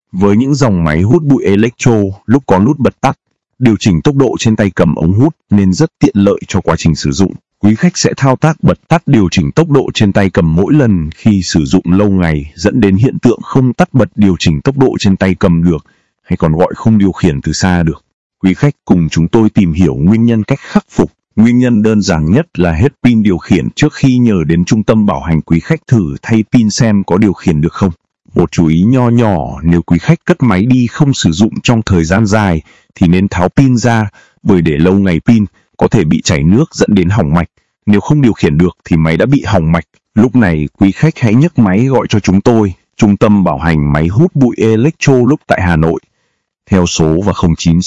Với những dòng máy hút bụi Electro, lúc có nút bật tắt, điều chỉnh tốc độ trên tay cầm ống hút nên rất tiện lợi cho quá trình sử dụng. Quý khách sẽ thao tác bật tắt điều chỉnh tốc độ trên tay cầm mỗi lần khi sử dụng lâu ngày, dẫn đến hiện tượng không tắt bật điều chỉnh tốc độ trên tay cầm được, hay còn gọi không điều khiển từ xa được. Quý khách cùng chúng tôi tìm hiểu nguyên nhân cách khắc phục. Nguyên nhân đơn giản nhất là hết pin điều khiển. Trước khi nhờ đến trung tâm bảo hành, quý khách thử thay pin xem có điều khiển được không. Một chú ý nho nhỏ, nếu quý khách cất máy đi không sử dụng trong thời gian dài thì nên tháo pin ra, bởi để lâu ngày pin có thể bị chảy nước dẫn đến hỏng mạch. Nếu không điều khiển được thì máy đã bị hỏng mạch. Lúc này quý khách hãy nhấc máy gọi cho chúng tôi, trung tâm bảo hành máy hút bụi Electrolux tại Hà Nội, theo số và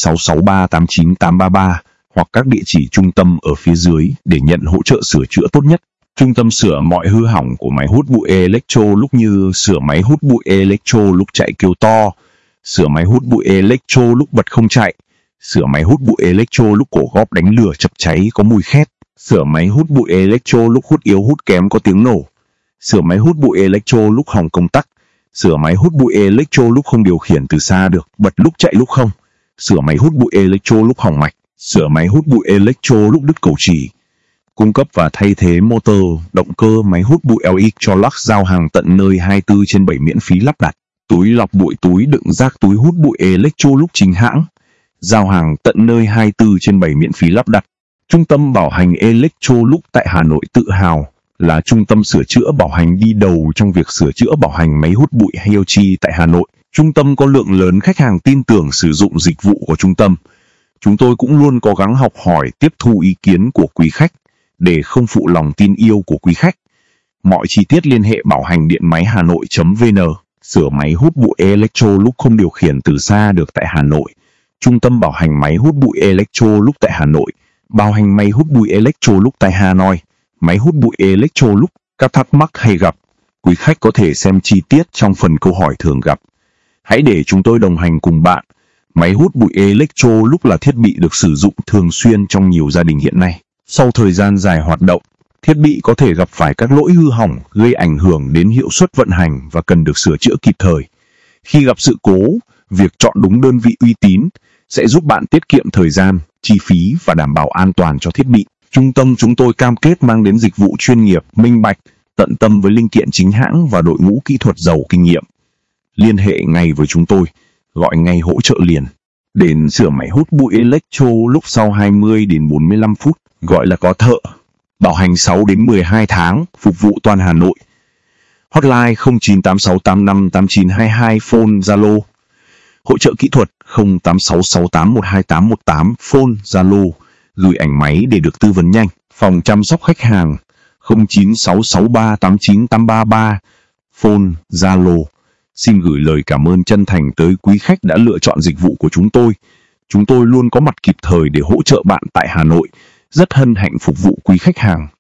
0966389833 hoặc các địa chỉ trung tâm ở phía dưới để nhận hỗ trợ sửa chữa tốt nhất. Trung tâm sửa mọi hư hỏng của máy hút bụi Electrolux như sửa máy hút bụi Electrolux chạy kêu to, sửa máy hút bụi Electrolux bật không chạy, sửa máy hút bụi Electrolux cổ góp đánh lửa chập cháy có mùi khét, sửa máy hút bụi Electrolux hút yếu hút kém có tiếng nổ, sửa máy hút bụi Electrolux hỏng công tắc, sửa máy hút bụi Electrolux không điều khiển từ xa được, bật lúc chạy lúc không, sửa máy hút bụi Electrolux hỏng mạch, sửa máy hút bụi Electrolux đứt cầu chỉ. Cung cấp và thay thế motor, động cơ, máy hút bụi Electrolux giao hàng tận nơi 24/7 miễn phí lắp đặt. Túi lọc bụi, túi đựng rác, túi hút bụi Electrolux chính hãng, giao hàng tận nơi 24/7 miễn phí lắp đặt. Trung tâm bảo hành Electrolux tại Hà Nội tự hào là trung tâm sửa chữa bảo hành đi đầu trong việc sửa chữa bảo hành máy hút bụi Hitachi tại Hà Nội. Trung tâm có lượng lớn khách hàng tin tưởng sử dụng dịch vụ của trung tâm. Chúng tôi cũng luôn cố gắng học hỏi, tiếp thu ý kiến của quý khách để không phụ lòng tin yêu của quý khách. Mọi chi tiết liên hệ bảo hành điện máy Hà Nội.vn. Sửa máy hút bụi Electrolux không điều khiển từ xa được tại Hà Nội. Trung tâm bảo hành máy hút bụi Electrolux tại Hà Nội. Bảo hành máy hút bụi Electrolux tại Hà Nội. Máy hút bụi Electrolux. Các thắc mắc hay gặp, quý khách có thể xem chi tiết trong phần câu hỏi thường gặp. Hãy để chúng tôi đồng hành cùng bạn. Máy hút bụi Electrolux là thiết bị được sử dụng thường xuyên trong nhiều gia đình hiện nay. Sau thời gian dài hoạt động, thiết bị có thể gặp phải các lỗi hư hỏng gây ảnh hưởng đến hiệu suất vận hành và cần được sửa chữa kịp thời. Khi gặp sự cố, việc chọn đúng đơn vị uy tín sẽ giúp bạn tiết kiệm thời gian, chi phí và đảm bảo an toàn cho thiết bị. Trung tâm chúng tôi cam kết mang đến dịch vụ chuyên nghiệp, minh bạch, tận tâm với linh kiện chính hãng và đội ngũ kỹ thuật giàu kinh nghiệm. Liên hệ ngay với chúng tôi, gọi ngay hỗ trợ liền. Đến sửa máy hút bụi Electrolux sau 20 đến 45 phút, gọi là có thợ. Bảo hành 6 đến 12 tháng, phục vụ toàn Hà Nội. Hotline 0986858922, phone Zalo. Hỗ trợ kỹ thuật 0866812818, phone Zalo. Gửi ảnh máy để được tư vấn nhanh. Phòng chăm sóc khách hàng 0966389833, phone Zalo. Xin gửi lời cảm ơn chân thành tới quý khách đã lựa chọn dịch vụ của chúng tôi. Chúng tôi luôn có mặt kịp thời để hỗ trợ bạn tại Hà Nội. Rất hân hạnh phục vụ quý khách hàng.